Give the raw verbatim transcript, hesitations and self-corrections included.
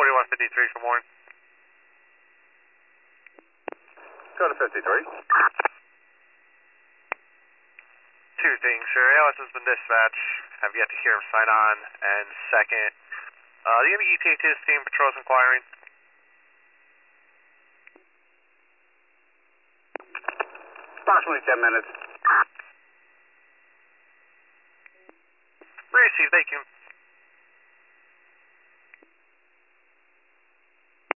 forty-one fifty-three, good morning. Go to fifty-three. Two things, sir. Alice has been dispatched. Have yet to hear him sign on. And second, uh, the E T A to his team patrols inquiring. Approximately ten minutes. Receive, thank you.